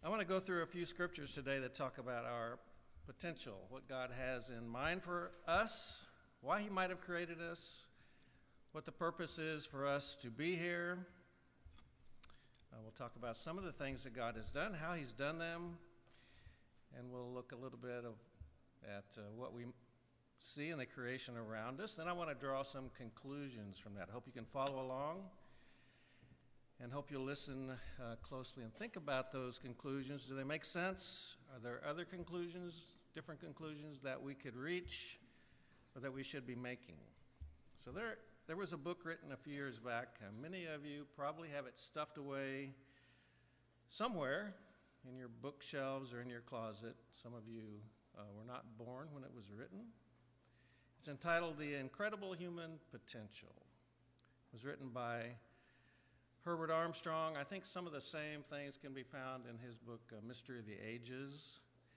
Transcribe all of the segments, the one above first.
I want to go through a few scriptures today that talk about our potential, what God has in mind for us, why He might have created us, what the purpose is for us to be here. We'll talk about some of the things that God has done, how He's done them, and we'll look a little bit at what we see in the creation around us. Then I want to draw some conclusions from that. I hope you can follow along. And hope you'll listen closely and think about those conclusions. Do they make sense? Are there other conclusions, different conclusions that we could reach or that we should be making? So there was a book written a few years back. Many of you probably have it stuffed away somewhere in your bookshelves or in your closet. Some of you were not born when it was written. It's entitled The Incredible Human Potential. It was written by Herbert Armstrong. I think some of the same things can be found in his book, Mystery of the Ages.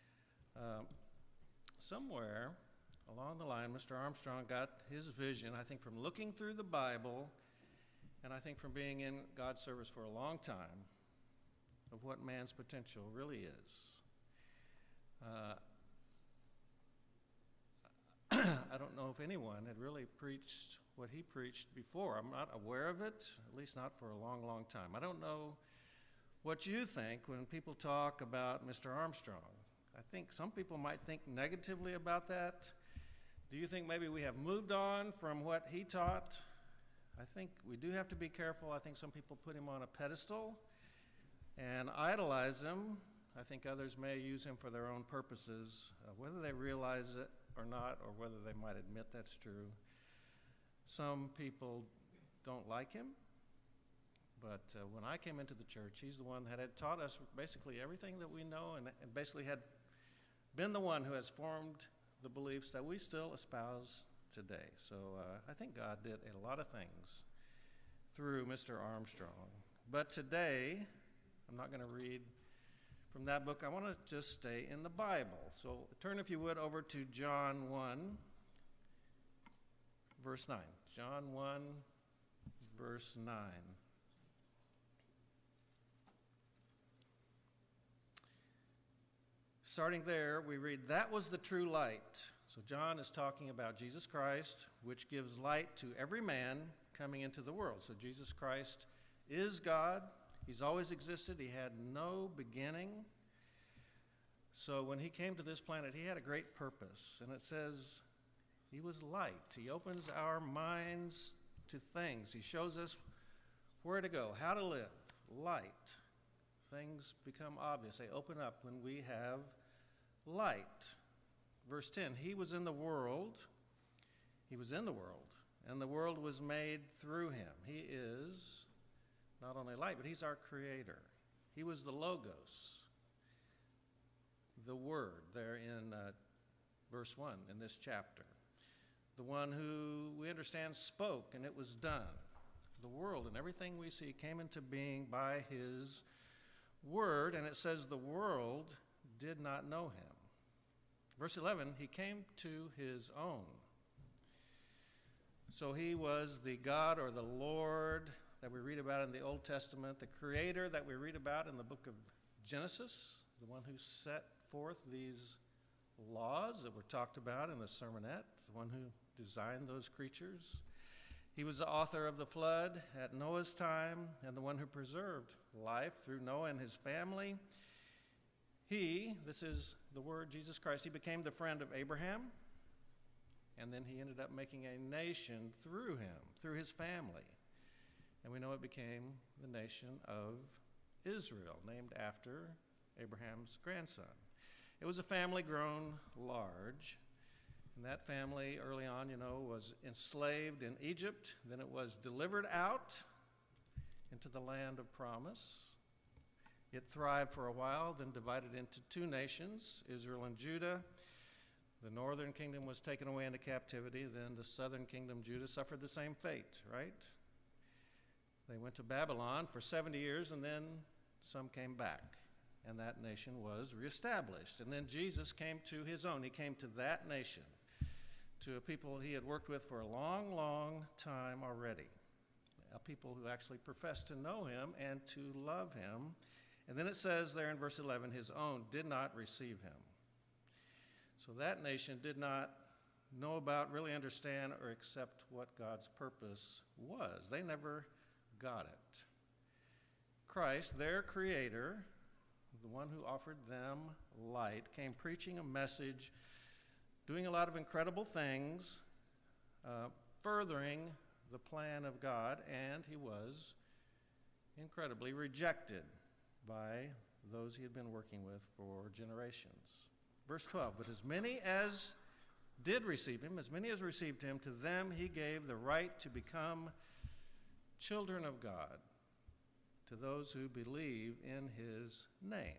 Somewhere along the line, Mr. Armstrong got his vision, I think, from looking through the Bible, and I think from being in God's service for a long time, of what man's potential really is. I don't know if anyone had really preached what he preached before. I'm not aware of it, at least not for a long, long time. I don't know what you think when people talk about Mr. Armstrong. I think some people might think negatively about that. Do you think maybe we have moved on from what he taught? I think we do have to be careful. I think some people put him on a pedestal and idolize him. I think others may use him for their own purposes, whether they realize it or not, or whether they might admit that's true. Some people don't like him, but when I came into the church, he's the one that had taught us basically everything that we know, and basically had been the one who has formed the beliefs that we still espouse today. So I think God did a lot of things through Mr. Armstrong. But today, I'm not going to read from that book. I want to just stay in the Bible. So turn, if you would, over to John 1, verse 9. John 1, verse 9. Starting there, we read, "That was the true light." So John is talking about Jesus Christ, which gives light to every man coming into the world. So Jesus Christ is God. He's always existed. He had no beginning. So when he came to this planet, he had a great purpose. And it says he was light. He opens our minds to things. He shows us where to go, how to live. Light. Things become obvious. They open up when we have light. Verse 10, he was in the world. He was in the world. And the world was made through him. He is not only light, but he's our creator. He was the Logos, the Word, there in verse 1 in this chapter. The one who we understand spoke, and it was done. The world and everything we see came into being by his Word, and it says the world did not know him. Verse 11, he came to his own. So he was the God or the Lord that we read about in the Old Testament, the Creator that we read about in the book of Genesis, the one who set forth these laws that were talked about in the sermonette, the one who designed those creatures. He was the author of the flood at Noah's time and the one who preserved life through Noah and his family. This is the Word, Jesus Christ, he became the friend of Abraham, and then he ended up making a nation through him, through his family. And we know it became the nation of Israel, named after Abraham's grandson. It was a family grown large. And that family early on, was enslaved in Egypt. Then it was delivered out into the land of promise. It thrived for a while, then divided into two nations, Israel and Judah. The northern kingdom was taken away into captivity. Then the southern kingdom, Judah, suffered the same fate, right? They went to Babylon for 70 years, and then some came back. And that nation was reestablished. And then Jesus came to his own. He came to that nation, to a people he had worked with for a long, long time already. A people who actually professed to know him and to love him And then it says there in verse 11, his own did not receive him. So that nation did not know about, really understand, or accept what God's purpose was. They never got it. Christ, their creator, the one who offered them light, came preaching a message, doing a lot of incredible things, furthering the plan of God, and he was incredibly rejected by those he had been working with for generations. Verse 12, but as many as did receive him, as many as received him, to them he gave the right to become children of God, to those who believe in his name.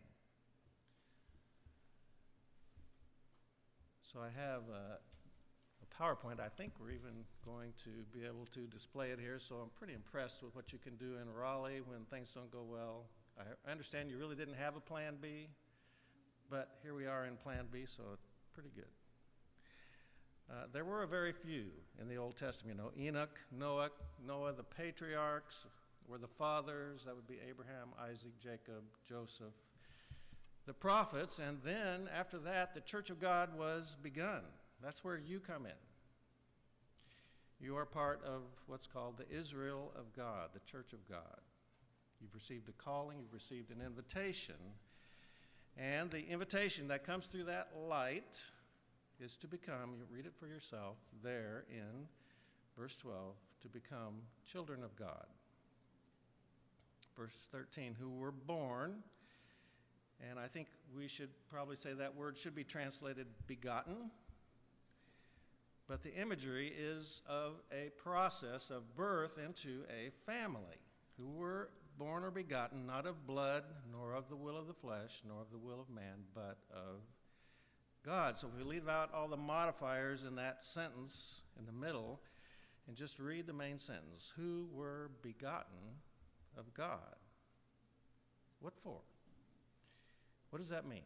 So I have a PowerPoint. I think we're even going to be able to display it here, so I'm pretty impressed with what you can do in Raleigh when things don't go well. I understand you really didn't have a plan B, but here we are in plan B, so it's pretty good. There were a very few in the Old Testament. You know, Enoch, Noah, the patriarchs were the fathers. That would be Abraham, Isaac, Jacob, Joseph, the prophets, and then after that, the church of God was begun. That's where you come in. You are part of what's called the Israel of God, the church of God. You've received a calling, you've received an invitation, and the invitation that comes through that light is to become, you read it for yourself there in verse 12, to become children of God. Verse 13, who were born, and I think we should probably say that word should be translated begotten, but the imagery is of a process of birth into a family, who were born or begotten, not of blood, nor of the will of the flesh, nor of the will of man, but of God. So if we leave out all the modifiers in that sentence in the middle and just read the main sentence, who were begotten of God. What for? What does that mean?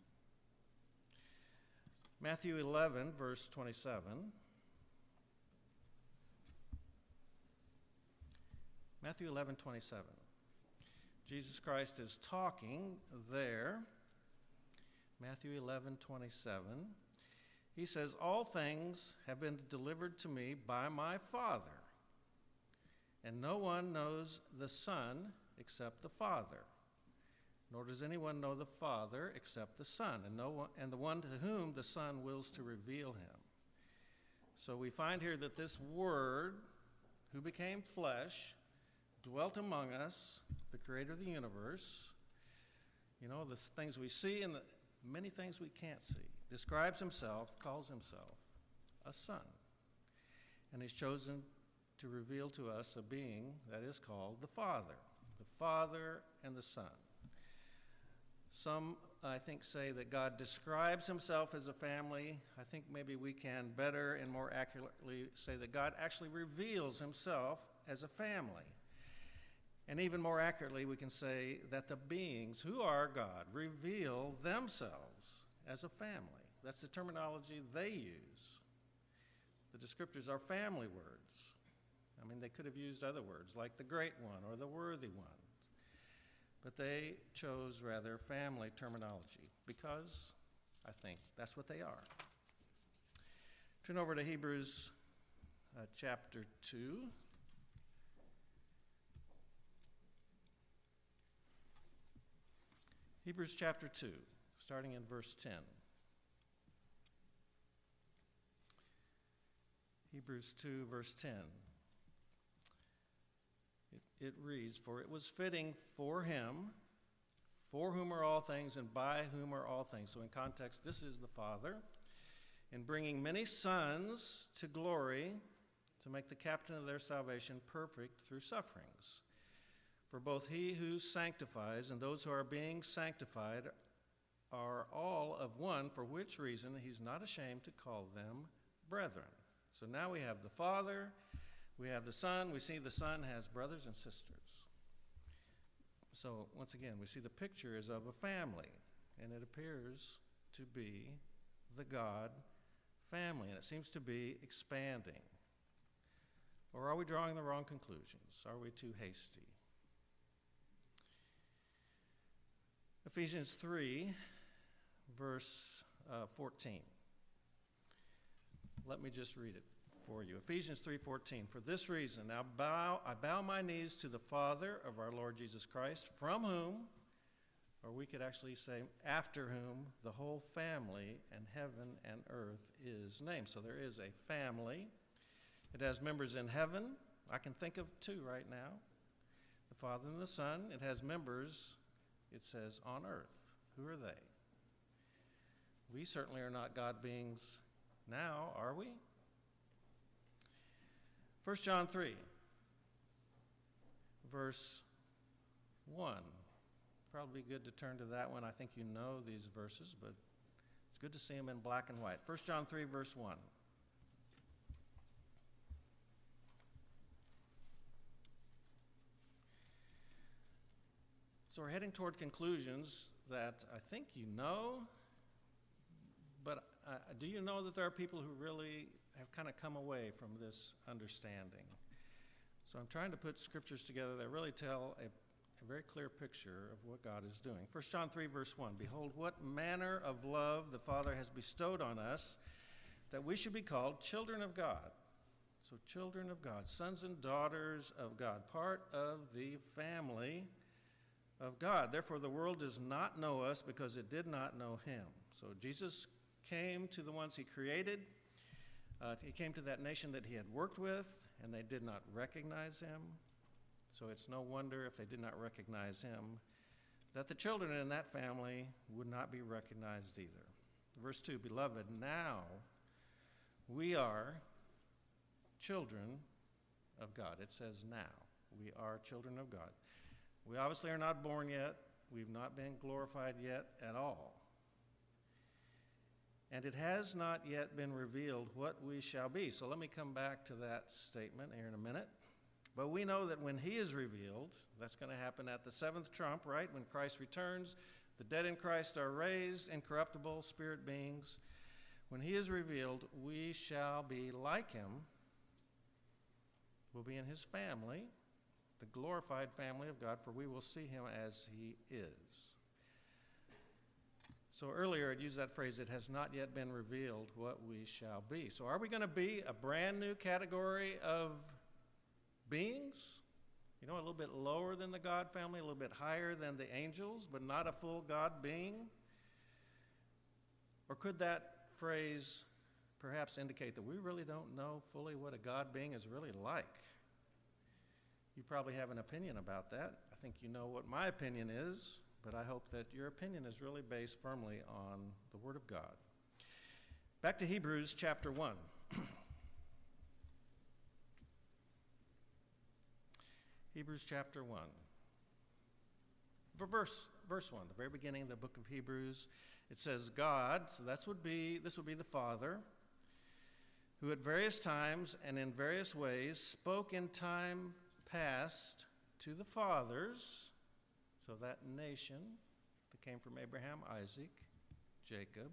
Matthew 11, verse 27. Matthew 11, 27. Jesus Christ is talking there. Matthew 11, 27. He says, all things have been delivered to me by my Father, and no one knows the Son except the Father, nor does anyone know the Father except the Son, and the one to whom the Son wills to reveal him. So we find here that this Word, who became flesh, dwelt among us, the creator of the universe, you know, the things we see and the many things we can't see, describes himself, calls himself a son. And he's chosen to reveal to us a being that is called the Father and the Son. Some, I think, say that God describes himself as a family. I think maybe we can better and more accurately say that God actually reveals himself as a family. And even more accurately, we can say that the beings who are God reveal themselves as a family. That's the terminology they use. The descriptors are family words. I mean, they could have used other words like the Great One or the Worthy One. But they chose rather family terminology because I think that's what they are. Turn over to Hebrews chapter 2. Hebrews chapter 2, starting in verse 10. Hebrews 2, verse 10. It reads, for it was fitting for him, for whom are all things and by whom are all things. So in context, this is the Father, in bringing many sons to glory, to make the captain of their salvation perfect through sufferings. For both he who sanctifies and those who are being sanctified are all of one, for which reason he's not ashamed to call them brethren. So now we have the Father, we have the Son. We see the Son has brothers and sisters. So once again, we see the picture is of a family, and it appears to be the God family, and it seems to be expanding. Or are we drawing the wrong conclusions? Are we too hasty? Ephesians 3, verse 14. Let me just read it for you. Ephesians 3:14. For this reason, now I bow my knees to the Father of our Lord Jesus Christ, from whom, or we could actually say after whom, the whole family in heaven and earth is named. So there is a family. It has members in heaven. I can think of two right now, the Father and the Son. It has members, it says, on earth. Who are they? We certainly are not God beings now, are we? 1 John 3, verse 1. Probably good to turn to that one. I think you know these verses, but it's good to see them in black and white. 1 John 3, verse 1. So we're heading toward conclusions that I think you know, but do you know that there are people who really have kind of come away from this understanding? So I'm trying to put scriptures together that really tell a very clear picture of what God is doing. 1 John 3, verse 1, behold, what manner of love the Father has bestowed on us, that we should be called children of God. So children of God, sons and daughters of God, part of the family of God. Therefore, the world does not know us because it did not know him. So Jesus came to the ones he created. He came to that nation that he had worked with, and they did not recognize him. So it's no wonder if they did not recognize him that the children in that family would not be recognized either. Verse 2, beloved, now we are children of God. It says now. We are children of God. We obviously are not born yet. We've not been glorified yet at all. And it has not yet been revealed what we shall be. So let me come back to that statement here in a minute. But we know that when he is revealed, that's going to happen at the seventh trump, right? When Christ returns, the dead in Christ are raised, incorruptible spirit beings. When he is revealed, we shall be like him. We'll be in his family, the glorified family of God, for we will see him as he is. So earlier it used that phrase, it has not yet been revealed what we shall be. So are we going to be a brand new category of beings? You know, a little bit lower than the God family, a little bit higher than the angels, but not a full God being? Or could that phrase perhaps indicate that we really don't know fully what a God being is really like? You probably have an opinion about that. I think you know what my opinion is, but I hope that your opinion is really based firmly on the Word of God. Back to Hebrews chapter 1. Hebrews chapter 1. For verse 1, the very beginning of the book of Hebrews, it says, God, so this would be the Father, who at various times and in various ways spoke in time past to the fathers, so that nation that came from Abraham, Isaac, Jacob,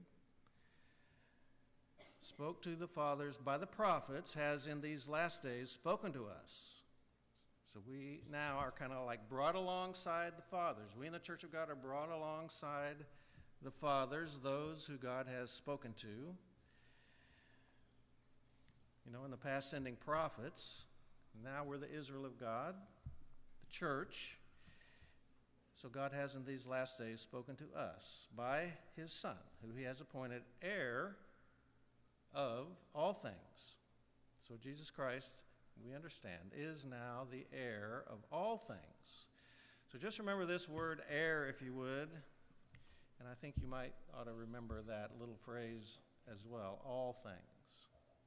spoke to the fathers by the prophets, has in these last days spoken to us. So we now are kind of like brought alongside the fathers. We in the Church of God are brought alongside the fathers, those who God has spoken to. You know, in the past sending prophets. Now we're the Israel of God, the church. So God has in these last days spoken to us by his Son, who he has appointed heir of all things. So Jesus Christ, we understand, is now the heir of all things. So just remember this word heir, if you would. And I think you might ought to remember that little phrase as well, all things.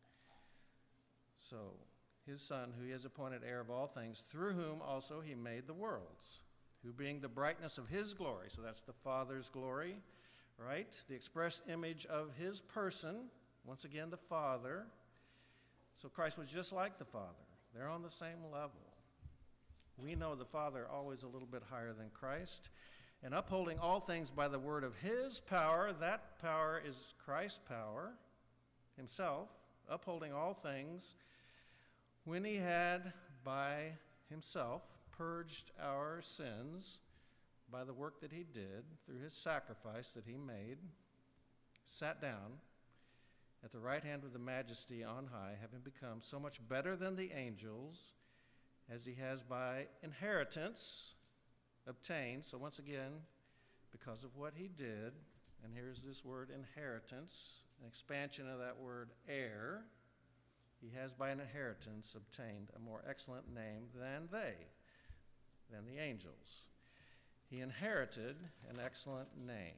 So his Son, who he has appointed heir of all things, through whom also he made the worlds, who being the brightness of his glory, so that's the Father's glory, right? The express image of his person, once again the Father. So Christ was just like the Father. They're on the same level. We know the Father always a little bit higher than Christ. And upholding all things by the word of his power, that power is Christ's power himself, upholding all things, when he had by himself purged our sins by the work that he did, through his sacrifice that he made, sat down at the right hand of the Majesty on high, having become so much better than the angels, as he has by inheritance obtained. So once again, because of what he did, and here's this word inheritance, an expansion of that word heir, he has by an inheritance obtained a more excellent name than the angels. He inherited an excellent name.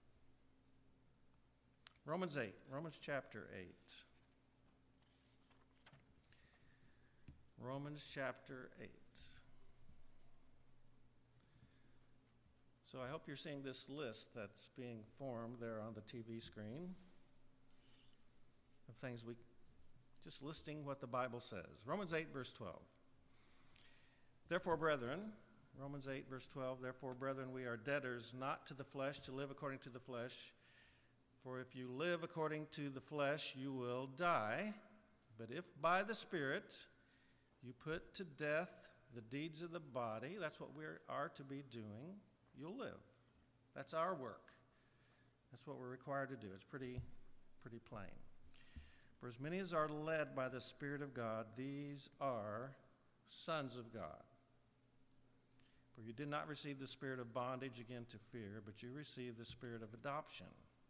Romans chapter 8. Romans chapter 8. So I hope you're seeing this list that's being formed there on the TV screen of things just listing what the Bible says. Romans 8, verse 12. Therefore, brethren, Romans 8, verse 12, therefore, brethren, we are debtors not to the flesh to live according to the flesh. For if you live according to the flesh, you will die. But if by the Spirit you put to death the deeds of the body, that's what we are to be doing, you'll live. That's our work. That's what we're required to do. It's pretty plain. For as many as are led by the Spirit of God, these are sons of God. For you did not receive the spirit of bondage again to fear, but you received the spirit of adoption,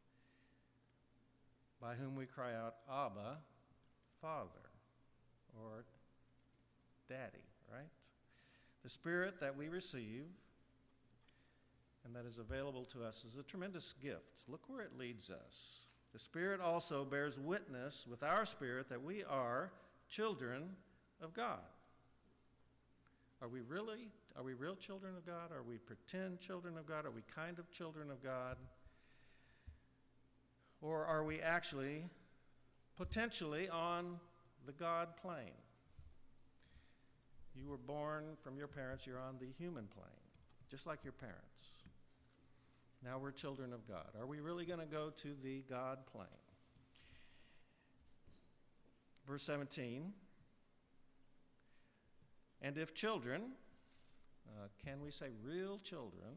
by whom we cry out, Abba, Father, or Daddy, right? The Spirit that we receive and that is available to us is a tremendous gift. Look where it leads us. The Spirit also bears witness with our spirit that we are children of God. Are we real children of God? Are we pretend children of God? Are we kind of children of God? Or are we actually potentially on the God plane? You were born from your parents, you're on the human plane, just like your parents. Now we're children of God. Are we really going to go to the God plane? Verse 17, and if children, can we say real children,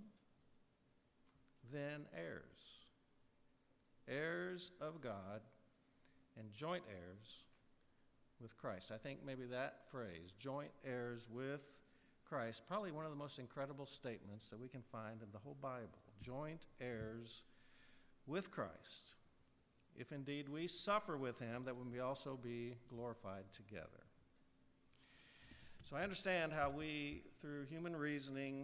then heirs. Heirs of God and joint heirs with Christ. I think maybe that phrase, joint heirs with Christ, probably one of the most incredible statements that we can find in the whole Bible. Joint heirs with Christ, if indeed we suffer with him, that we may also be glorified together. So I understand how we, through human reasoning,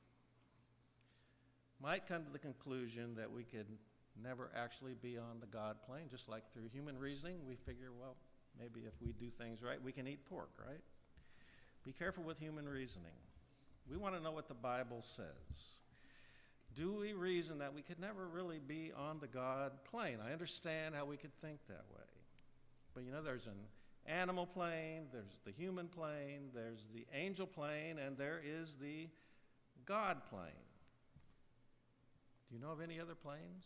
might come to the conclusion that we could never actually be on the God plane, just like through human reasoning, we figure, well, maybe if we do things right, we can eat pork, right? Be careful with human reasoning. We want to know what the Bible says. Do we reason that we could never really be on the God plane? I understand how we could think that way. But you know, there's an animal plane, there's the human plane, there's the angel plane, and there is the God plane. Do you know of any other planes?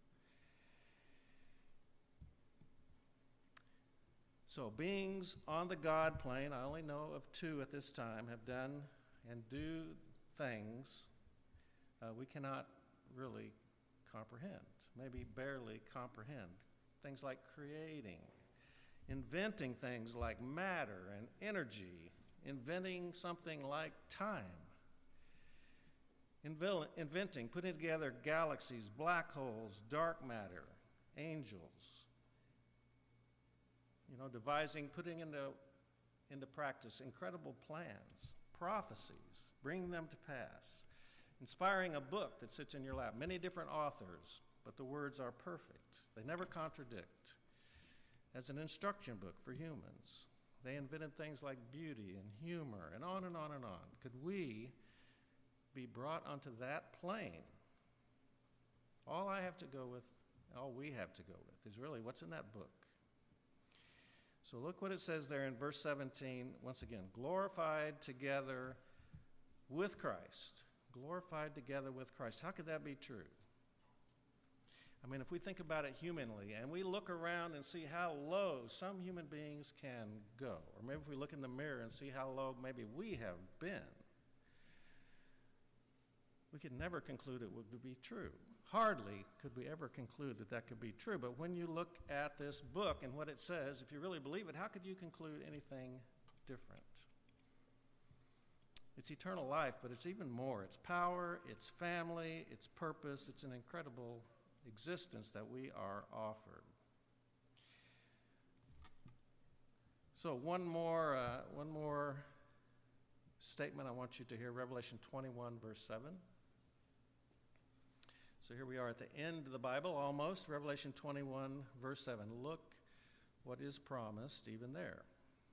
So beings on the God plane, I only know of two at this time, have done and do things we cannot really comprehend, maybe barely comprehend. Things like creating, inventing things like matter and energy, inventing something like time, inventing, putting together galaxies, black holes, dark matter, angels, devising, putting into practice incredible plans, prophecies, bringing them to pass, inspiring a book that sits in your lap, many different authors, but the words are perfect. They never contradict. As an instruction book for humans, they invented things like beauty and humor and on and on and on. Could we be brought onto that plane? All we have to go with is really what's in that book. So look what it says there in verse 17, once again, glorified together with Christ. Glorified together with Christ. How could that be true? I mean, if we think about it humanly and we look around and see how low some human beings can go, or maybe if we look in the mirror and see how low maybe we have been, we could never conclude it would be true. Hardly could we ever conclude that that could be true. But when you look at this book and what it says, if you really believe it, how could you conclude anything different? It's eternal life, but it's even more. It's power, it's family, it's purpose. It's an incredible existence that we are offered. So one more statement I want you to hear, Revelation 21, verse 7. So here we are at the end of the Bible, almost. Revelation 21, verse 7. Look what is promised even there.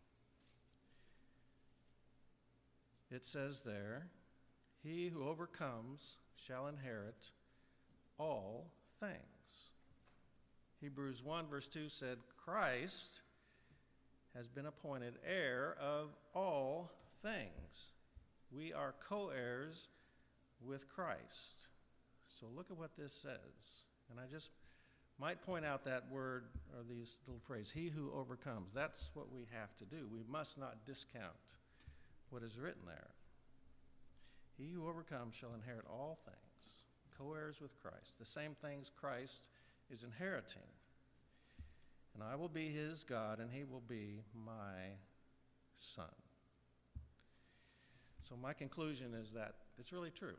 It says there, he who overcomes shall inherit all things. Hebrews 1, verse 2 said, Christ has been appointed heir of all things. We are co-heirs with Christ. So look at what this says. And I just might point out that word, or these little phrase, he who overcomes. That's what we have to do. We must not discount what is written there. He who overcomes shall inherit all things, co-heirs with Christ, the same things Christ is inheriting. And I will be his God, and he will be my son. So my conclusion is that it's really true.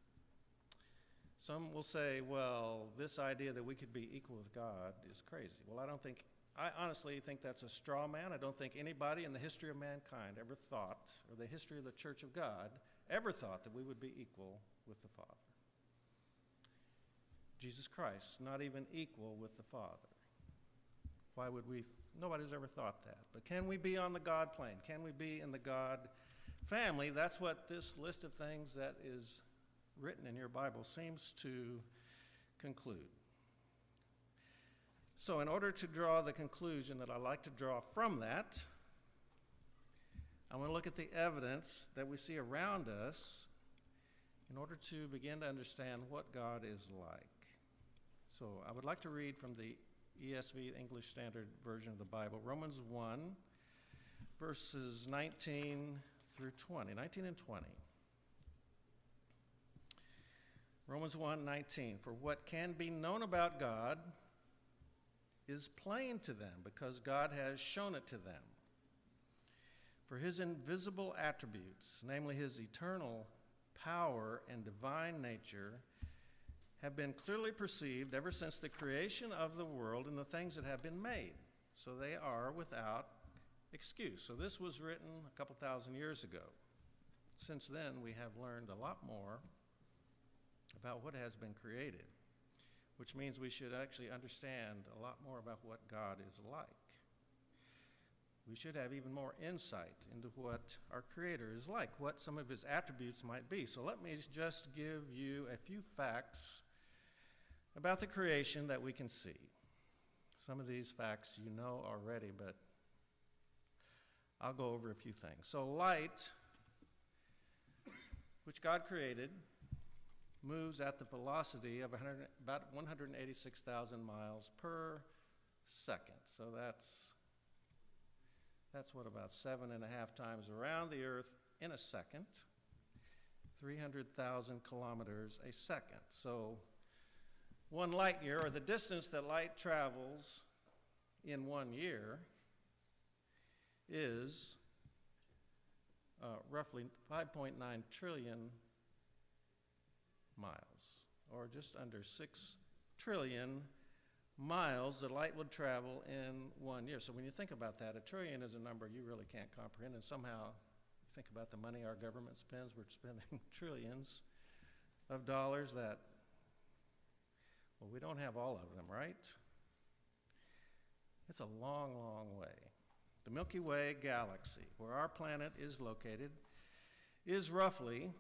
Some will say, well, this idea that we could be equal with God is crazy. Well, I honestly think that's a straw man. I don't think anybody in the history of mankind ever thought, or the history of the Church of God, ever thought that we would be equal with the Father. Jesus Christ, not even equal with the Father. Why would we? Nobody's ever thought that. But can we be on the God plane? Can we be in the God family? That's what this list of things that is written in your Bible seems to conclude. So in order to draw the conclusion that I like to draw from that, I want to look at the evidence that we see around us in order to begin to understand what God is like. So I would like to read from the ESV, English Standard Version of the Bible, Romans 1, verses 19 through 20, 19 and 20. Romans 1:19, for what can be known about God is plain to them, because God has shown it to them. For his invisible attributes, namely his eternal power and divine nature, have been clearly perceived ever since the creation of the world and the things that have been made. So they are without excuse. So this was written a couple thousand years ago. Since then, we have learned a lot more about what has been created, which means we should actually understand a lot more about what God is like. We should have even more insight into what our Creator is like, what some of his attributes might be. So let me just give you a few facts about the creation that we can see. Some of these facts you know already, but I'll go over a few things. So light, which God created, moves at the velocity of about 186,000 miles per second. So that's what, about 7.5 times around the Earth in a second, 300,000 kilometers a second. So 1 light year, or the distance that light travels in 1 year, is roughly 5.9 trillion miles, or just under 6 trillion miles that light would travel in 1 year. So when you think about that, a trillion is a number you really can't comprehend, and somehow you think about the money our government spends, we're spending trillions of dollars that, well, we don't have all of them, right? It's a long, long way. The Milky Way galaxy, where our planet is located, is roughly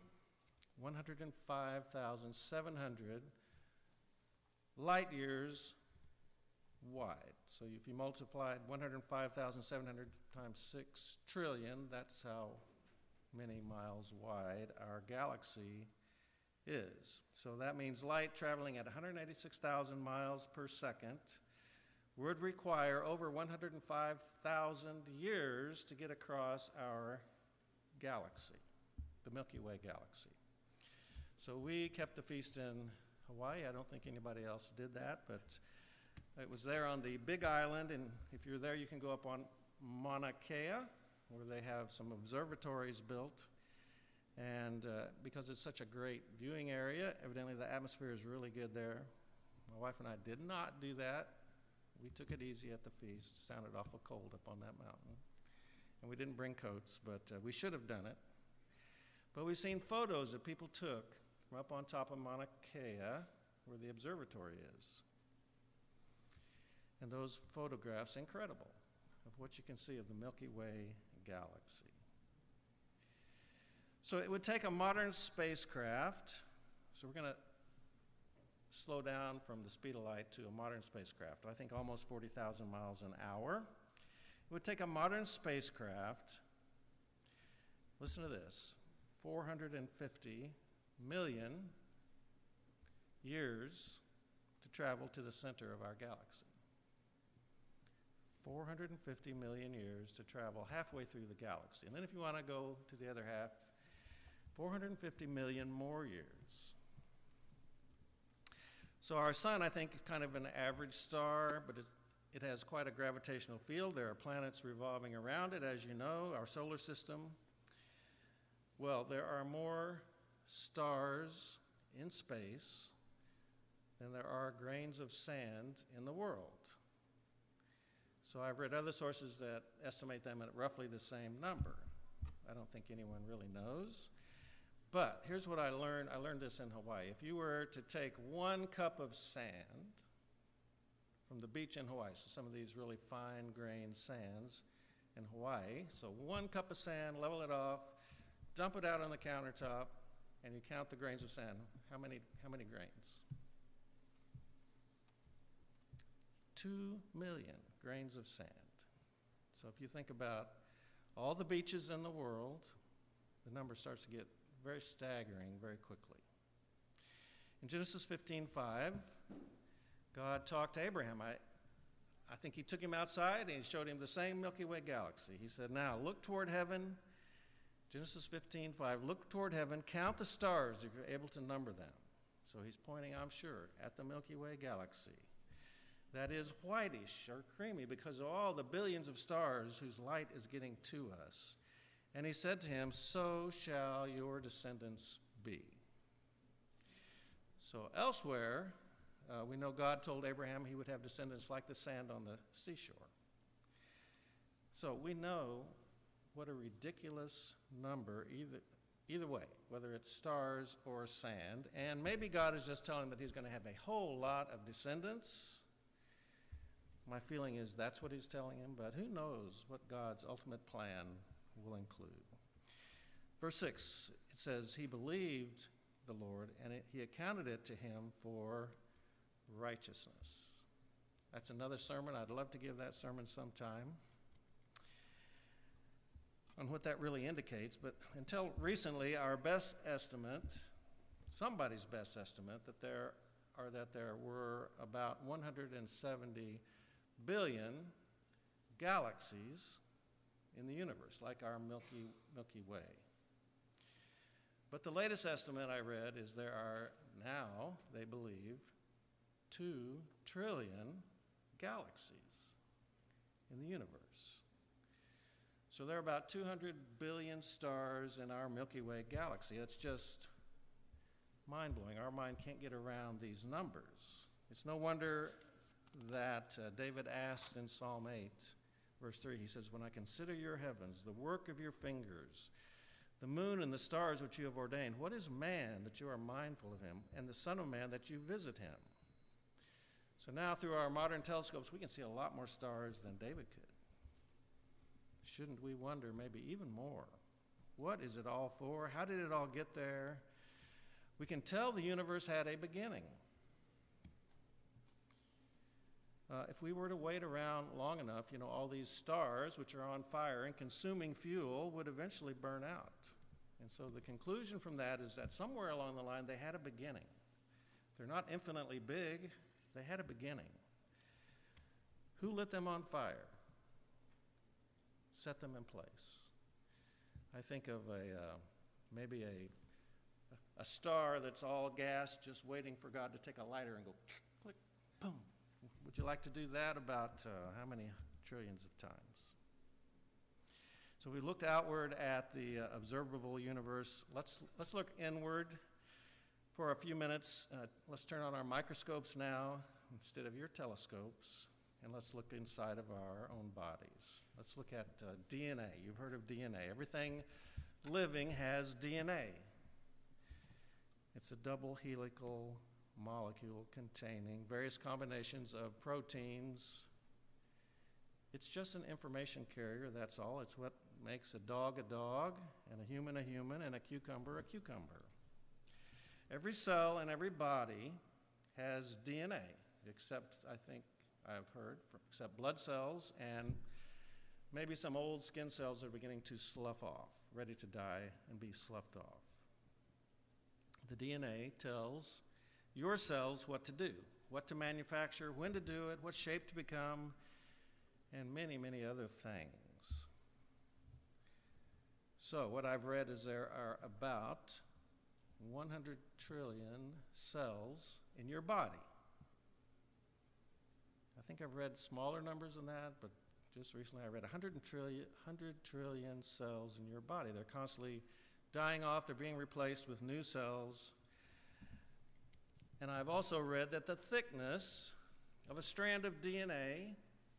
105,700 light years wide. So if you multiplied 105,700 times 6 trillion, that's how many miles wide our galaxy is. So that means light traveling at 186,000 miles per second would require over 105,000 years to get across our galaxy, the Milky Way galaxy. So we kept the feast in Hawaii. I don't think anybody else did that, but it was there on the Big Island, and if you're there, you can go up on Mauna Kea, where they have some observatories built. And because it's such a great viewing area, evidently the atmosphere is really good there. My wife and I did not do that. We took it easy at the feast. It sounded awful cold up on that mountain. And we didn't bring coats, but we should have done it. But we've seen photos that people took from up on top of Mauna Kea, where the observatory is. And those photographs, incredible, of what you can see of the Milky Way galaxy. So it would take a modern spacecraft, so we're going to slow down from the speed of light to a modern spacecraft, I think almost 40,000 miles an hour. It would take a modern spacecraft, listen to this, 450 million years to travel to the center of our galaxy. 450 million years to travel halfway through the galaxy. And then if you want to go to the other half, 450 million more years. So our sun, I think, is kind of an average star, but it has quite a gravitational field. There are planets revolving around it, as you know, our solar system. Well, there are more stars in space than there are grains of sand in the world. So I've read other sources that estimate them at roughly the same number. I don't think anyone really knows. But here's what I learned. I learned this in Hawaii. If you were to take 1 cup of sand from the beach in Hawaii, so some of these really fine-grained sands in Hawaii, so 1 cup of sand, level it off, dump it out on the countertop, and you count the grains of sand. How many grains? 2 million grains of sand. So if you think about all the beaches in the world, the number starts to get very staggering very quickly. In Genesis 15:5, God talked to Abraham. I think he took him outside and he showed him the same Milky Way galaxy. He said, now look toward heaven. Genesis 15:5, look toward heaven, count the stars if you're able to number them. So he's pointing, I'm sure, at the Milky Way galaxy. That is whitish or creamy because of all the billions of stars whose light is getting to us. And he said to him, so shall your descendants be. So elsewhere, we know God told Abraham he would have descendants like the sand on the seashore. So we know what a ridiculous number, either way, whether it's stars or sand. And maybe God is just telling him that he's going to have a whole lot of descendants. My feeling is that's what he's telling him, but who knows what God's ultimate plan will include. Verse 6, it says, he believed the Lord, and he accounted it to him for righteousness. That's another sermon. I'd love to give that sermon sometime on what that really indicates. But until recently, our best estimate, somebody's best estimate, that there were about 170 billion galaxies in the universe, like our Milky Way. But the latest estimate I read is there are now, they believe, 2 trillion galaxies in the universe. So there are about 200 billion stars in our Milky Way galaxy. That's just mind-blowing. Our mind can't get around these numbers. It's no wonder that David asked in Psalm 8, verse 3, he says, when I consider your heavens, the work of your fingers, the moon and the stars which you have ordained, what is man that you are mindful of him, and the Son of Man that you visit him? So now through our modern telescopes, we can see a lot more stars than David could. Shouldn't we wonder maybe even more? What is it all for? How did it all get there? We can tell the universe had a beginning. If we were to wait around long enough, all these stars, which are on fire and consuming fuel, would eventually burn out. And so the conclusion from that is that somewhere along the line, they had a beginning. They're not infinitely big. They had a beginning. Who lit them on fire? Set them in place. I think of maybe a a star that's all gas just waiting for God to take a lighter and go click, boom. Would you like to do that about how many trillions of times? So we looked outward at the observable universe. Let's look inward for a few minutes. Let's turn on our microscopes now instead of your telescopes, and let's look inside of our own bodies. Let's look at DNA. You've heard of DNA. Everything living has DNA. It's a double helical molecule containing various combinations of proteins. It's just an information carrier, that's all. It's what makes a dog, and a human, and a cucumber. Every cell in every body has DNA, except, I think I've heard, except blood cells and maybe some old skin cells that are beginning to slough off, ready to die and be sloughed off. The DNA tells your cells what to do, what to manufacture, when to do it, what shape to become, and many, many other things. So what I've read is there are about 100 trillion cells in your body. I think I've read smaller numbers than that, but just recently I read 100 trillion cells in your body. They're constantly dying off, they're being replaced with new cells. And I've also read that the thickness of a strand of DNA,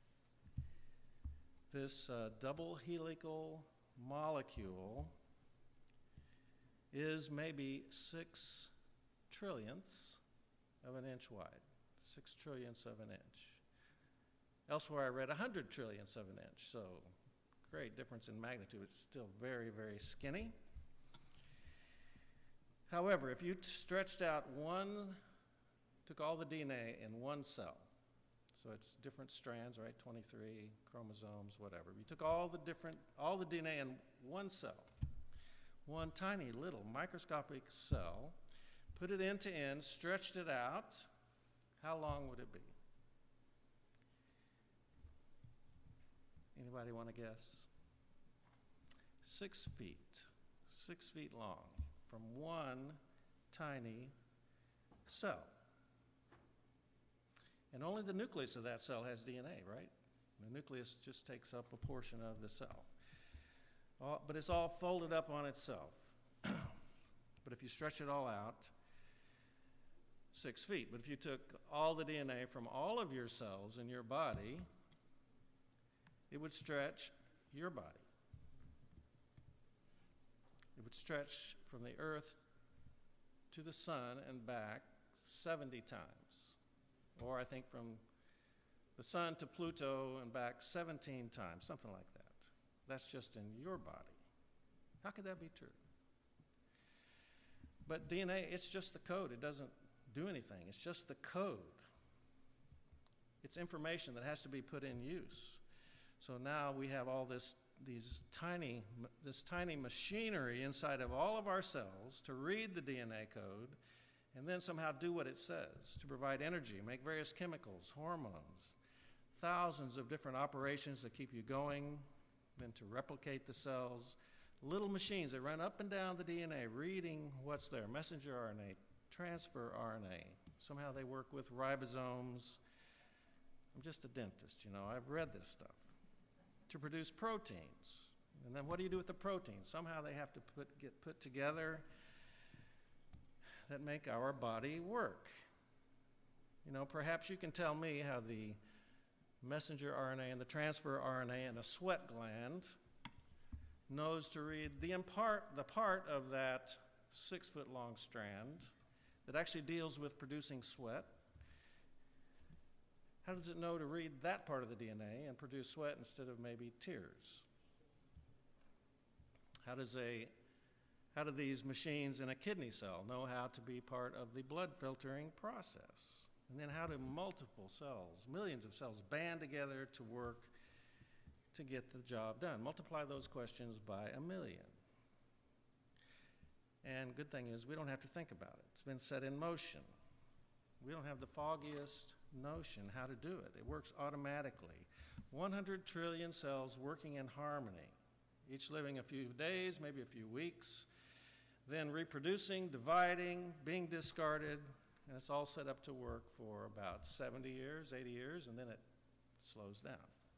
this double helical molecule, is maybe 6 trillionths of an inch wide, 6 trillionths of an inch. Elsewhere I read 100 trillionths of an inch, so great difference in magnitude. It's still very, very skinny. However, if you stretched out took all the DNA in one cell, so it's different strands, right, 23 chromosomes, whatever. You took all the DNA in one cell, one tiny little microscopic cell, put it end to end, stretched it out, how long would it be? Anybody want to guess? 6 feet, 6 feet long, from one tiny cell. And only the nucleus of that cell has DNA, right? The nucleus just takes up a portion of the cell. But it's all folded up on itself. But if you stretch it all out, 6 feet. But if you took all the DNA from all of your cells in your body, it would stretch your body. It would stretch from the earth to the sun and back 70 times. Or I think from the sun to Pluto and back 17 times, something like that. That's just in your body. How could that be true? But DNA, it's just the code. It doesn't do anything. It's just the code. It's information that has to be put in use. So now we have all this tiny machinery inside of all of our cells to read the DNA code and then somehow do what it says, to provide energy, make various chemicals, hormones, thousands of different operations that keep you going, then to replicate the cells, little machines that run up and down the DNA, reading what's there, messenger RNA, transfer RNA. Somehow they work with ribosomes. I'm just a dentist, you know, I've read this stuff. To produce proteins. And then what do you do with the proteins? Somehow they have to get put together that make our body work. You know, perhaps you can tell me how the messenger RNA and the transfer RNA in a sweat gland knows to read the part of that 6-foot-long strand that actually deals with producing sweat. How does it know to read that part of the DNA and produce sweat instead of maybe tears? How do these machines in a kidney cell know how to be part of the blood filtering process? And then how do multiple cells, millions of cells, band together to work to get the job done? Multiply those questions by 1 million. And good thing is we don't have to think about it. It's been set in motion. We don't have the foggiest notion how to do it. It works automatically. 100 trillion cells working in harmony, each living a few days, maybe a few weeks. then reproducing, dividing, being discarded, and it's all set up to work for about 70 years, 80 years, and then it slows down.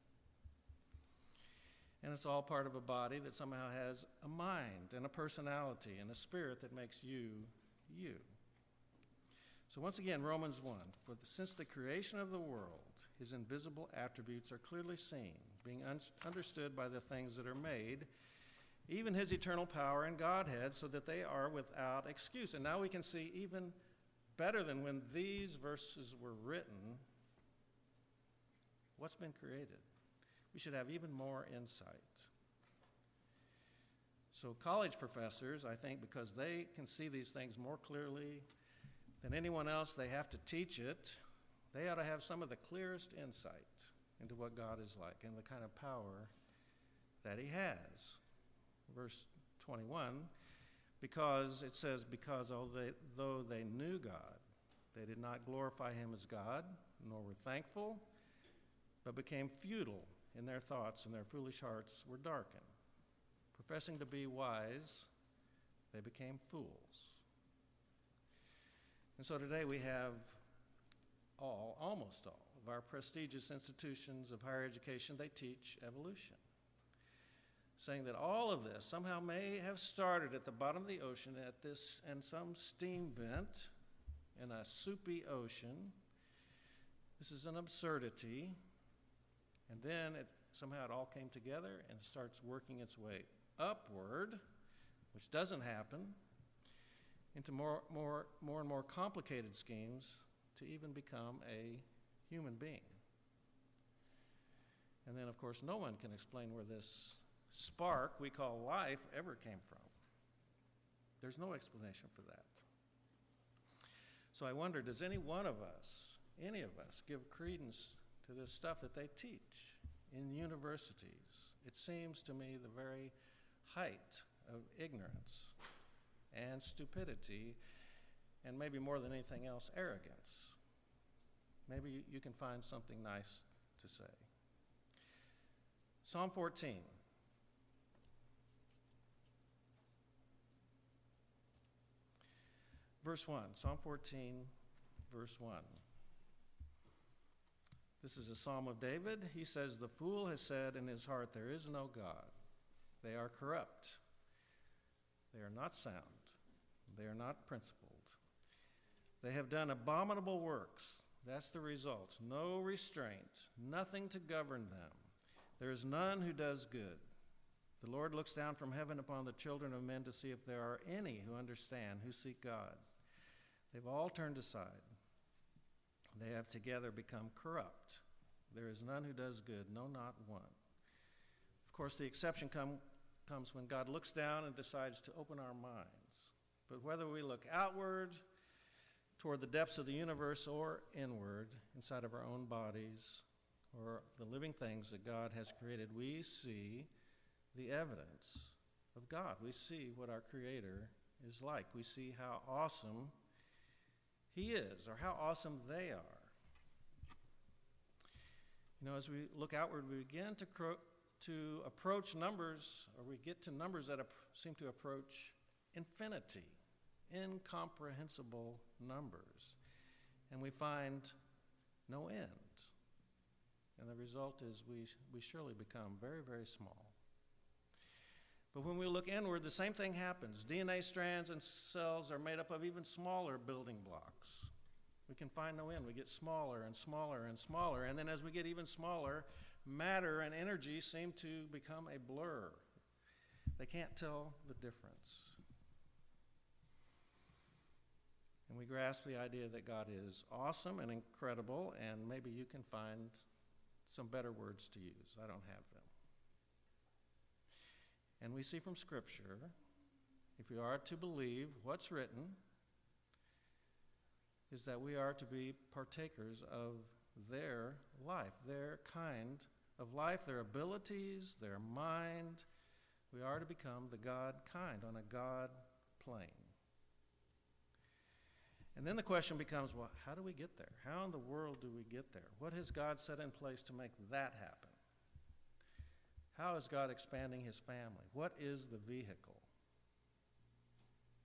And it's all part of a body that somehow has a mind and a personality and a spirit that makes you, you. So once again, Romans 1, since the creation of the world, his invisible attributes are clearly seen, being understood by the things that are made, even his eternal power and Godhead, so that they are without excuse. And now we can see even better than when these verses were written, what's been created. We should have even more insight. So college professors, I think, because they can see these things more clearly than anyone else, they have to teach it. They ought to have some of the clearest insight into what God is like and the kind of power that he has. Verse 21, because it says, because though they knew God, they did not glorify him as God, nor were thankful, but became futile in their thoughts, and their foolish hearts were darkened. Professing to be wise, they became fools. And so today we have almost all of our prestigious institutions of higher education, they teach evolution, saying that all of this somehow may have started at the bottom of the ocean and some steam vent in a soupy ocean. This is an absurdity. And then somehow it all came together and starts working its way upward, which doesn't happen, into more and more complicated schemes to even become a human being. And then, of course, no one can explain where this spark we call life ever came from. There's no explanation for that. So I wonder, does any of us, give credence to this stuff that they teach in universities? It seems to me the very height of ignorance and stupidity, and maybe more than anything else, arrogance. Maybe you can find something nice to say. Psalm 14. Verse 1, Psalm 14, verse 1. This is a psalm of David. He says, the fool has said in his heart, there is no God. They are corrupt. They are not sound. They are not principled. They have done abominable works. That's the result. No restraint, nothing to govern them. There is none who does good. The Lord looks down from heaven upon the children of men to see if there are any who understand, who seek God. They've all turned aside. They have together become corrupt. There is none who does good, no, not one. Of course, the exception comes when God looks down and decides to open our minds. But whether we look outward toward the depths of the universe or inward inside of our own bodies or the living things that God has created, we see the evidence of God. We see what our Creator is like. We see how awesome he is, or how awesome they are. You know, as we look outward, we begin to approach numbers, or we get to numbers that seem to approach infinity, incomprehensible numbers. And we find no end. And the result is we surely become very, very small. But when we look inward, the same thing happens. DNA strands and cells are made up of even smaller building blocks. We can find no end. We get smaller and smaller and smaller. And then as we get even smaller, matter and energy seem to become a blur. They can't tell the difference. And we grasp the idea that God is awesome and incredible, and maybe you can find some better words to use. I don't have them. And we see from Scripture, if we are to believe what's written, is that we are to be partakers of their life, their kind of life, their abilities, their mind. We are to become the God kind on a God plane. And then the question becomes, well, how do we get there? How in the world do we get there? What has God set in place to make that happen? How is God expanding his family? What is the vehicle?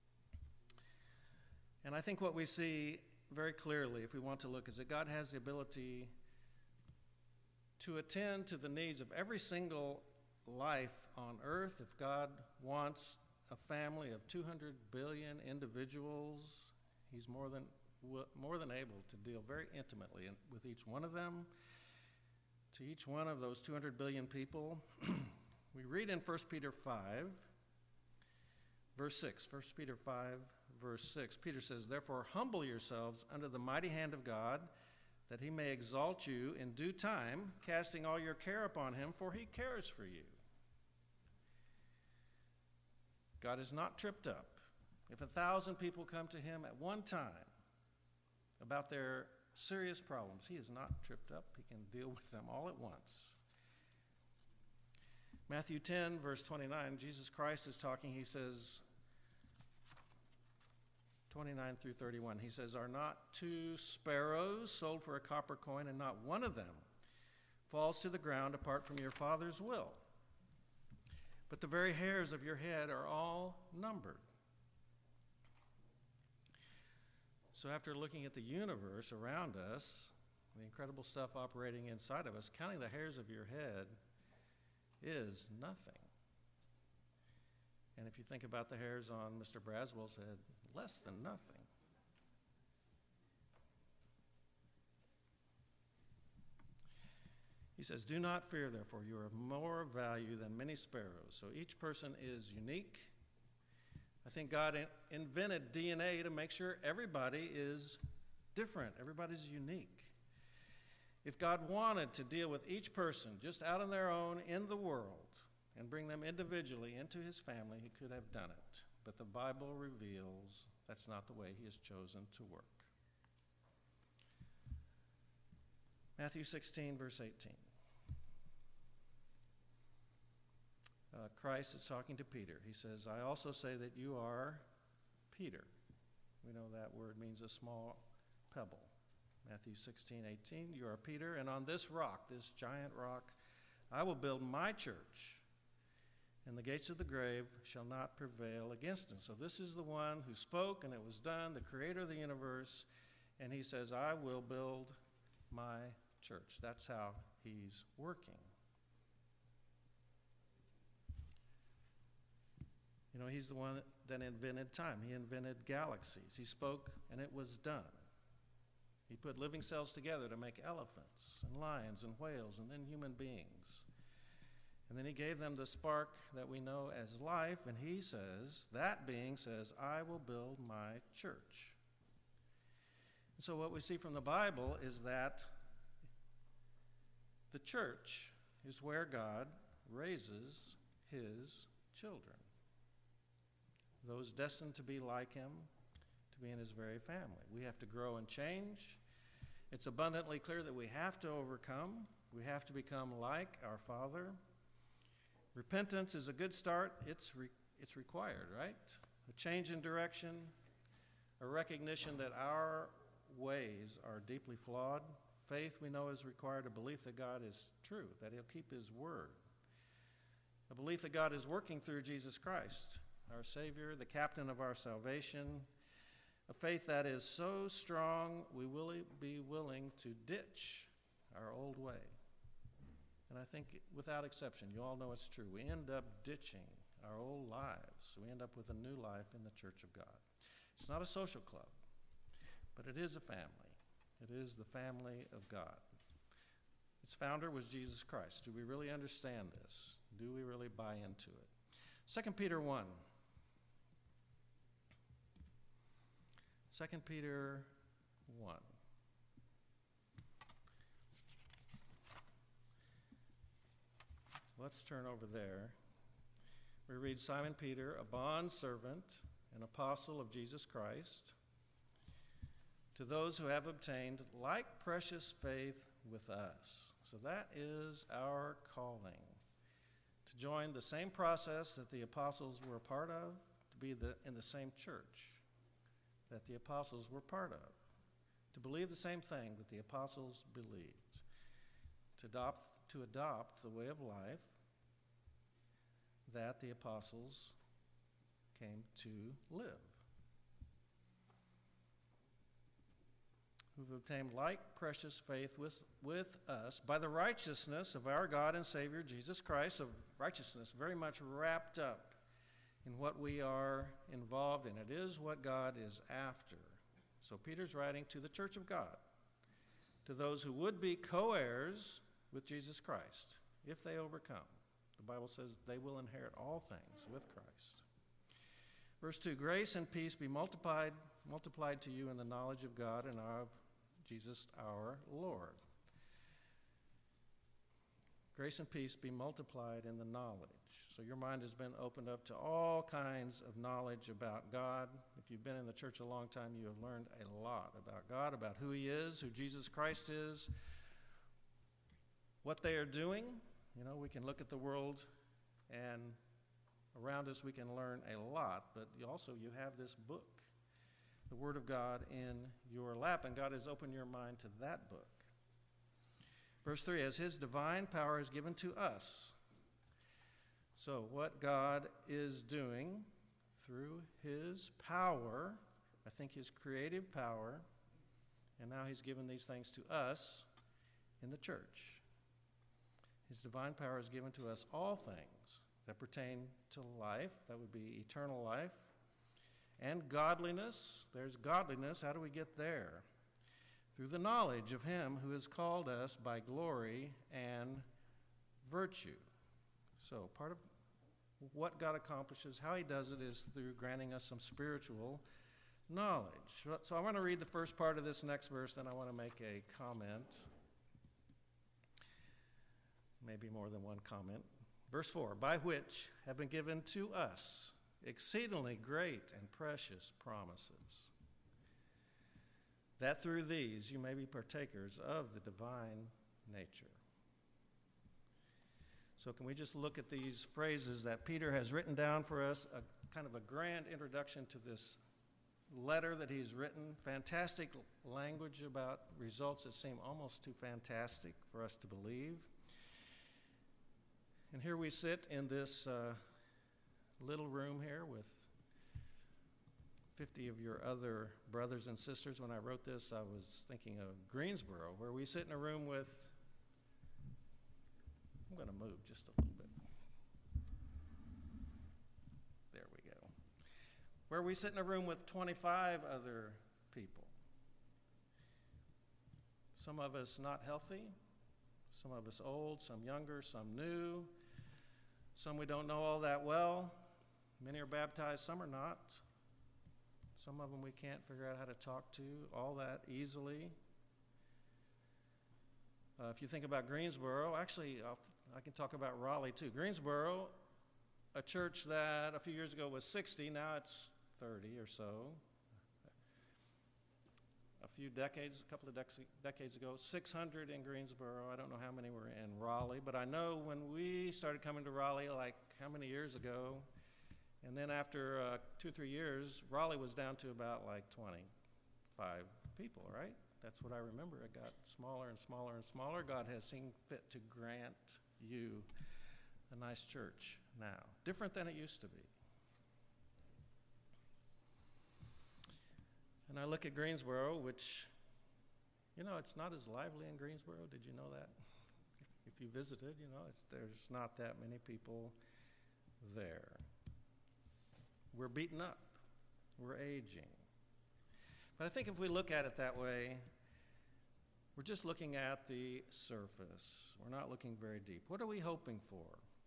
And I think what we see very clearly, if we want to look, is that God has the ability to attend to the needs of every single life on earth. If God wants a family of 200 billion individuals, he's more than able to deal very intimately with each one of them. To each one of those 200 billion people, we read in 1 Peter 5, verse 6. 1 Peter 5, verse 6, Peter says, "Therefore humble yourselves under the mighty hand of God, that he may exalt you in due time, casting all your care upon him, for he cares for you." God is not tripped up. If 1,000 people come to him at one time about their serious problems, he is not tripped up. He can deal with them all at once. Matthew 10, verse 29, Jesus Christ is talking. He says, 29 through 31, he says, "Are not 2 sparrows sold for a copper coin, and not one of them falls to the ground apart from your Father's will? But the very hairs of your head are all numbered." So after looking at the universe around us, the incredible stuff operating inside of us, counting the hairs of your head is nothing. And if you think about the hairs on Mr. Braswell's head, less than nothing. He says, "Do not fear, therefore, you are of more value than many sparrows." So each person is unique. I think God invented DNA to make sure everybody is different. Everybody's unique. If God wanted to deal with each person just out on their own in the world and bring them individually into his family, he could have done it. But the Bible reveals that's not the way he has chosen to work. Matthew 16, verse 18. Christ is talking to Peter. He says, "I also say that you are Peter." We know that word means a small pebble. Matthew 16, 18, "You are Peter, and on this rock, this giant rock, I will build my church, and the gates of the grave shall not prevail against it." So this is the one who spoke, and it was done, the creator of the universe, and he says, "I will build my church." That's how he's working. You know, he's the one that invented time. He invented galaxies. He spoke, and it was done. He put living cells together to make elephants and lions and whales and then human beings. And then he gave them the spark that we know as life, and he says, that being says, "I will build my church." And so what we see from the Bible is that the church is where God raises his children, those destined to be like him, to be in his very family. We have to grow and change. It's abundantly clear that we have to overcome. We have to become like our Father. Repentance is a good start. It's required, right? A change in direction, a recognition that our ways are deeply flawed. Faith, we know, is required, a belief that God is true, that he'll keep his word. A belief that God is working through Jesus Christ, our Savior, the captain of our salvation. A faith that is so strong we will be willing to ditch our old way. And I think without exception, you all know it's true. We end up ditching our old lives. We end up with a new life in the church of God. It's not a social club, but it is a family. It is the family of God. Its founder was Jesus Christ. Do we really understand this? Do we really buy into it? 2 Peter 1. 2 Peter 1. Let's turn over there. We read, "Simon Peter, a bondservant and apostle of Jesus Christ, to those who have obtained like precious faith with us." So that is our calling, to join the same process that the apostles were a part of, to be in the same church that the apostles were part of, to believe the same thing that the apostles believed, to adopt the way of life that the apostles came to live. who've obtained like precious faith with us by the righteousness of our God and Savior Jesus Christ, of righteousness very much wrapped up in what we are involved in. It is what God is after. So Peter's writing to the church of God, to those who would be co-heirs with Jesus Christ if they overcome. The Bible says they will inherit all things with Christ. Verse 2, grace and peace be multiplied to you in the knowledge of God and of Jesus our Lord. Grace and peace be multiplied in the knowledge. So your mind has been opened up to all kinds of knowledge about God. If you've been in the church a long time, you have learned a lot about God, about who he is, who Jesus Christ is, what they are doing. You know, we can look at the world, and around us we can learn a lot, but you have this book, the Word of God, in your lap, and God has opened your mind to that book. Verse 3, as his divine power is given to us. So what God is doing through his power, I think his creative power, and now he's given these things to us in the church. His divine power is given to us all things that pertain to life, that would be eternal life, and godliness. There's godliness. How do we get there? Through the knowledge of him who has called us by glory and virtue. So part of what God accomplishes, how he does it, is through granting us some spiritual knowledge. So I want to read the first part of this next verse, then I want to make a comment. Maybe more than one comment. Verse 4, by which have been given to us exceedingly great and precious promises, that through these you may be partakers of the divine nature. So can we just look at these phrases that Peter has written down for us, a kind of a grand introduction to this letter that he's written. Fantastic language about results that seem almost too fantastic for us to believe. And here we sit in this little room here with 50 of your other brothers and sisters. When I wrote this, I was thinking of Greensboro, where we sit in a room with, I'm going to move just a little bit. There we go. Where we sit in a room with 25 other people. Some of us not healthy, some of us old, some younger, some new, some we don't know all that well. Many are baptized, some are not. Some of them we can't figure out how to talk to all that easily. If you think about Greensboro, actually, I can talk about Raleigh too. Greensboro, a church that a few years ago was 60, now it's 30 or so. A couple of decades ago, 600 in Greensboro. I don't know how many were in Raleigh, but I know when we started coming to Raleigh, like how many years ago, and then after 2 or 3 years, Raleigh was down to about like 25 people, right? That's what I remember. It got smaller and smaller and smaller. God has seen fit to grant you a nice church now, different than it used to be. And I look at Greensboro, which, you know, it's not as lively in Greensboro. Did you know that? If you visited, you know, there's not that many people there. We're beaten up. We're aging. But I think if we look at it that way, we're just looking at the surface. We're not looking very deep. What are we hoping for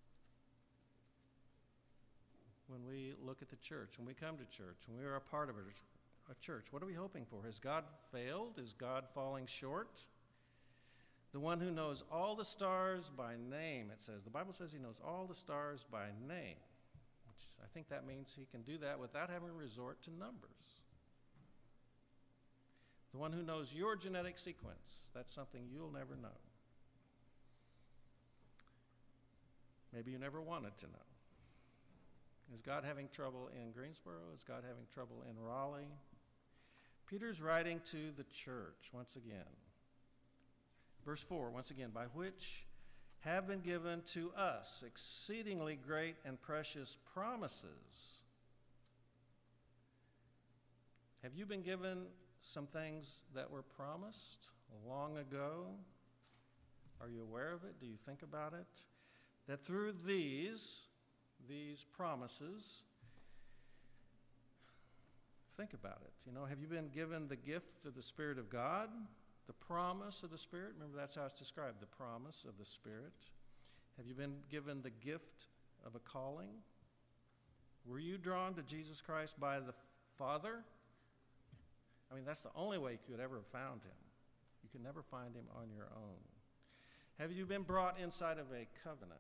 when we look at the church, when we come to church, when we are a part of a church? What are we hoping for? Has God failed? Is God falling short? The one who knows all the stars by name, it says. The Bible says he knows all the stars by name, which I think that means he can do that without having to resort to numbers. The one who knows your genetic sequence, that's something you'll never know. Maybe you never wanted to know. Is God having trouble in Greensboro? Is God having trouble in Raleigh? Peter's writing to the church once again. Verse 4, once again, by which have been given to us exceedingly great and precious promises. Have you been given some things that were promised long ago. Are you aware of it? Do you think about it? That through these promises, think about it. You know, have you been given the gift of the Spirit of God? The promise of the Spirit? Remember, that's how it's described, the promise of the Spirit. Have you been given the gift of a calling? Were you drawn to Jesus Christ by the Father? I mean, that's the only way you could ever have found him. You could never find him on your own. Have you been brought inside of a covenant?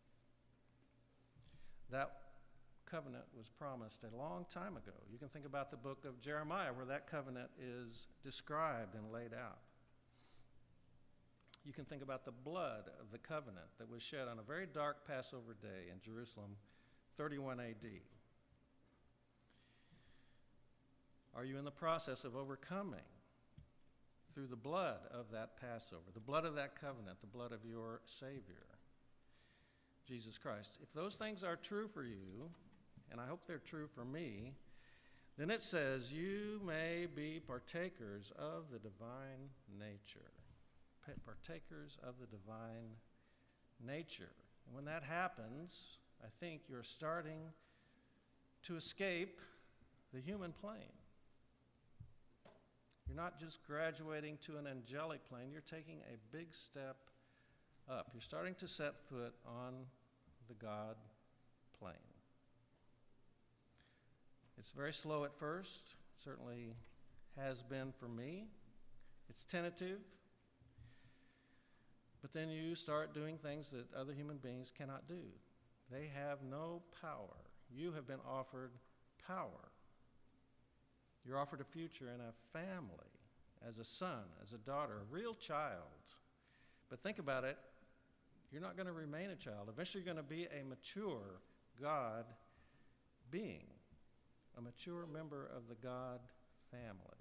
That covenant was promised a long time ago. You can think about the book of Jeremiah, where that covenant is described and laid out. You can think about the blood of the covenant that was shed on a very dark Passover day in Jerusalem, 31 AD. Are you in the process of overcoming through the blood of that Passover, the blood of that covenant, the blood of your Savior, Jesus Christ? If those things are true for you, and I hope they're true for me, then it says you may be partakers of the divine nature. Partakers of the divine nature. And when that happens, I think you're starting to escape the human plane. You're not just graduating to an angelic plane, you're taking a big step up. You're starting to set foot on the God plane. It's very slow at first, certainly has been for me. It's tentative. But then you start doing things that other human beings cannot do. They have no power. You have been offered power. You're offered a future in a family, as a son, as a daughter, a real child. But think about it, you're not going to remain a child. Eventually you're going to be a mature God being, a mature member of the God family.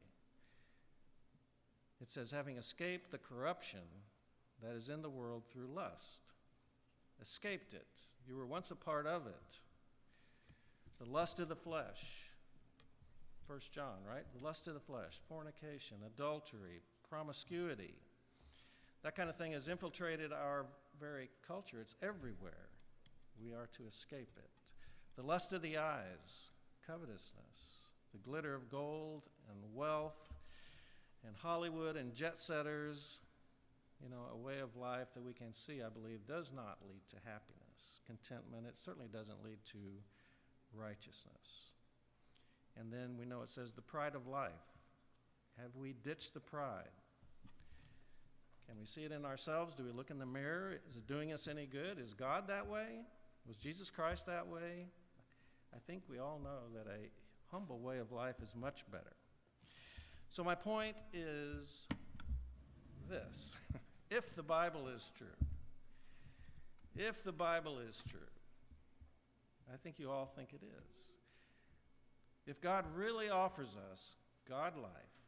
It says, having escaped the corruption that is in the world through lust. Escaped it. You were once a part of it. The lust of the flesh. 1 John, right? The lust of the flesh, fornication, adultery, promiscuity. That kind of thing has infiltrated our very culture. It's everywhere. We are to escape it. The lust of the eyes, covetousness, the glitter of gold and wealth and Hollywood and jet setters. You know, a way of life that we can see, I believe, does not lead to happiness, contentment. It certainly doesn't lead to righteousness. And then we know it says the pride of life. Have we ditched the pride? Can we see it in ourselves? Do we look in the mirror? Is it doing us any good? Is God that way? Was Jesus Christ that way? I think we all know that a humble way of life is much better. So my point is this. If the Bible is true, if the Bible is true, I think you all think it is. If God really offers us God life,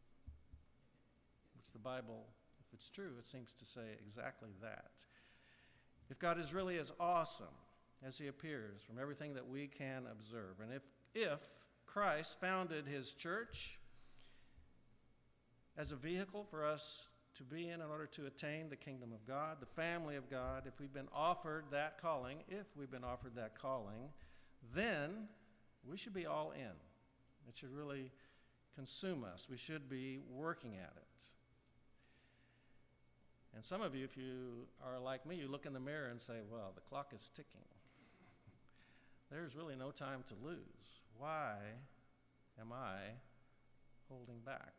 which the Bible, if it's true, it seems to say exactly that. If God is really as awesome as he appears from everything that we can observe, and if Christ founded his church as a vehicle for us to be in order to attain the kingdom of God, the family of God, if we've been offered that calling, then we should be all in. It should really consume us. We should be working at it. And some of you, if you are like me, you look in the mirror and say, well, the clock is ticking. There's really no time to lose. Why am I holding back?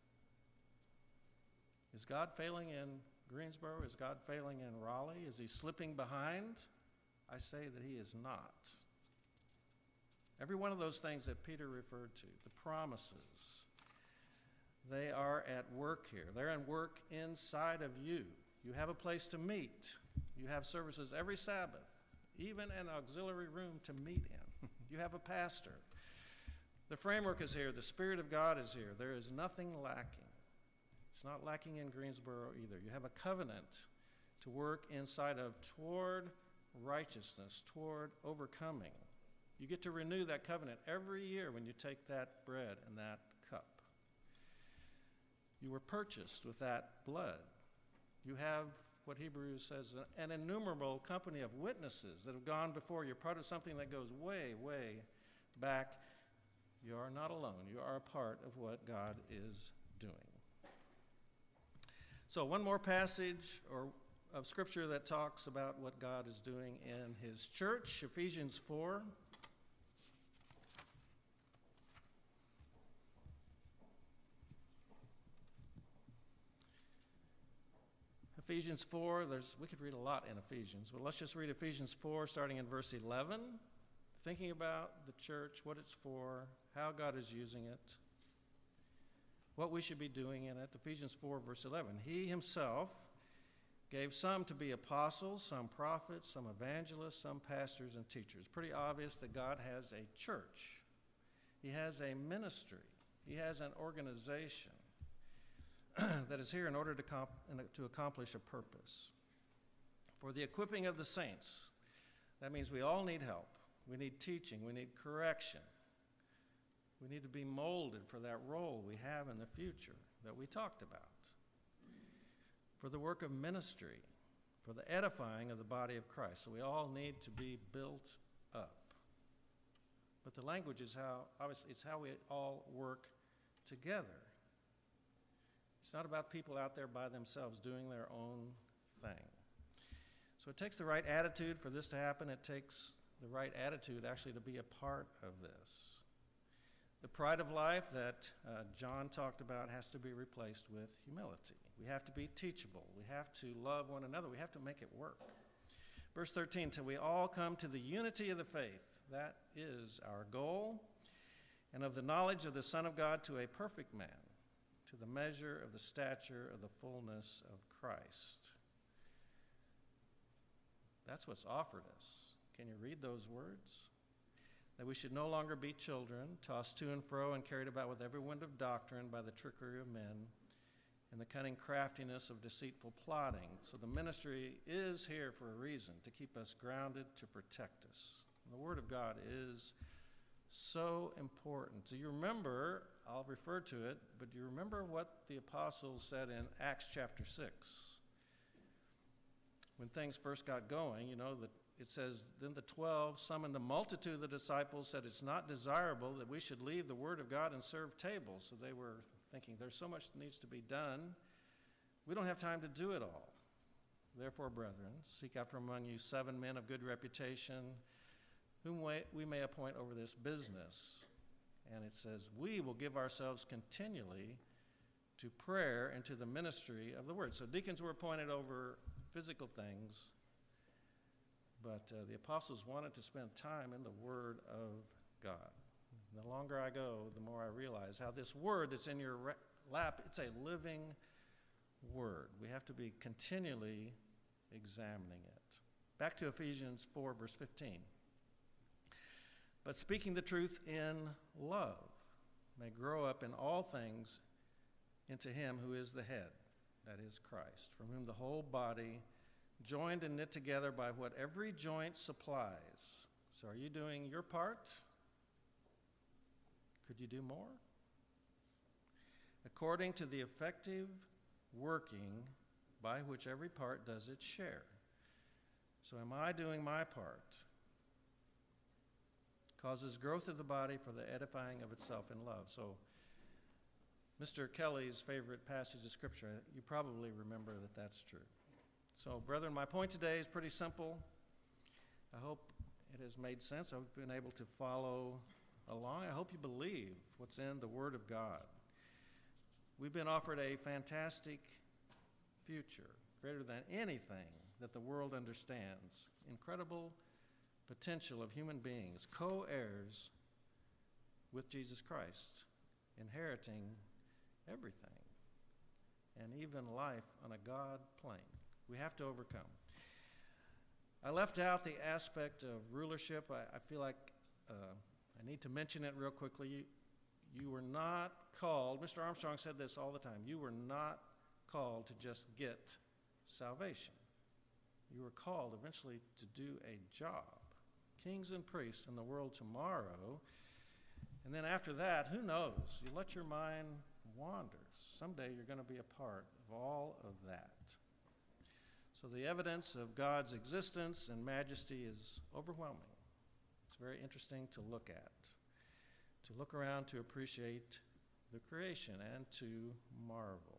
Is God failing in Greensboro? Is God failing in Raleigh? Is he slipping behind? I say that he is not. Every one of those things that Peter referred to, the promises, they are at work here. They're at work inside of you. You have a place to meet. You have services every Sabbath, even an auxiliary room to meet in. You have a pastor. The framework is here. The Spirit of God is here. There is nothing lacking. It's not lacking in Greensboro either. You have a covenant to work inside of toward righteousness, toward overcoming. You get to renew that covenant every year when you take that bread and that cup. You were purchased with that blood. You have what Hebrews says, an innumerable company of witnesses that have gone before you. Part of something that goes way, way back. You are not alone. You are a part of what God is doing. So one more passage of Scripture that talks about what God is doing in His church, Ephesians 4. Ephesians 4, we could read a lot in Ephesians, but let's just read Ephesians 4, starting in verse 11, thinking about the church, what it's for, how God is using it, what we should be doing in it. Ephesians 4, verse 11. He himself gave some to be apostles, some prophets, some evangelists, some pastors and teachers. Pretty obvious that God has a church. He has a ministry. He has an organization that is here in order to accomplish a purpose. For the equipping of the saints, that means we all need help. We need teaching. We need correction. We need to be molded for that role we have in the future that we talked about. For the work of ministry, for the edifying of the body of Christ. So we all need to be built up. But the language is obviously, it's how we all work together. It's not about people out there by themselves doing their own thing. So it takes the right attitude for this to happen. It takes the right attitude actually to be a part of this. The pride of life that John talked about has to be replaced with humility. We have to be teachable. We have to love one another. We have to make it work. Verse 13, till we all come to the unity of the faith. That is our goal. And of the knowledge of the Son of God to a perfect man, to the measure of the stature of the fullness of Christ. That's what's offered us. Can you read those words? That we should no longer be children, tossed to and fro and carried about with every wind of doctrine by the trickery of men and the cunning craftiness of deceitful plotting. So the ministry is here for a reason, to keep us grounded, to protect us. And the Word of God is so important. Do you remember, I'll refer to it, but do you remember what the apostles said in Acts chapter 6? When things first got going, you know, that it says, then the 12 summoned the multitude of the disciples, said it's not desirable that we should leave the word of God and serve tables. So they were thinking there's so much that needs to be done. We don't have time to do it all. Therefore, brethren, seek out from among you 7 men of good reputation, whom we may appoint over this business. And it says, we will give ourselves continually to prayer and to the ministry of the word. So deacons were appointed over physical things, but the apostles wanted to spend time in the Word of God. And the longer I go, the more I realize how this Word that's in your lap, it's a living Word. We have to be continually examining it. Back to Ephesians 4, verse 15. But speaking the truth in love may grow up in all things into him who is the head, that is Christ, from whom the whole body, joined and knit together by what every joint supplies. So are you doing your part? Could you do more? According to the effective working by which every part does its share. So am I doing my part? Causes growth of the body for the edifying of itself in love. So Mr. Kelly's favorite passage of Scripture, you probably remember that that's true. So, brethren, my point today is pretty simple. I hope it has made sense. I hope you've been able to follow along. I hope you believe what's in the Word of God. We've been offered a fantastic future, greater than anything that the world understands. Incredible potential of human beings, co-heirs with Jesus Christ, inheriting everything, and even life on a God plane. We have to overcome. I left out the aspect of rulership. I feel like I need to mention it real quickly. You were not called, Mr. Armstrong said this all the time, you were not called to just get salvation. You were called eventually to do a job. Kings and priests in the world tomorrow. And then after that, who knows? You let your mind wanders. Someday you're going to be a part of all of that. So the evidence of God's existence and majesty is overwhelming. It's very interesting to look at, to look around, to appreciate the creation, and to marvel.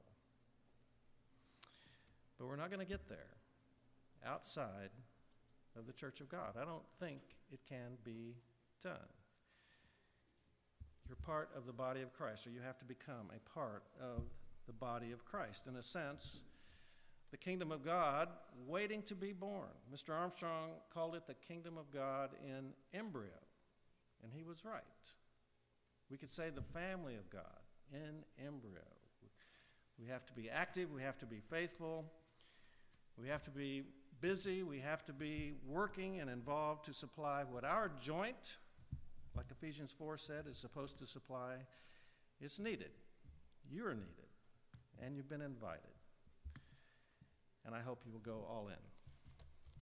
But we're not going to get there outside of the church of God. I don't think it can be done. You're part of the body of Christ, or you have to become a part of the body of Christ. In a sense, the kingdom of God waiting to be born. Mr. Armstrong called it the kingdom of God in embryo, and he was right. We could say the family of God in embryo. We have to be active, we have to be faithful, we have to be busy, we have to be working and involved to supply what our joint, like Ephesians 4 said, is supposed to supply. It's needed. You're needed, and you've been invited. And I hope you will go all in.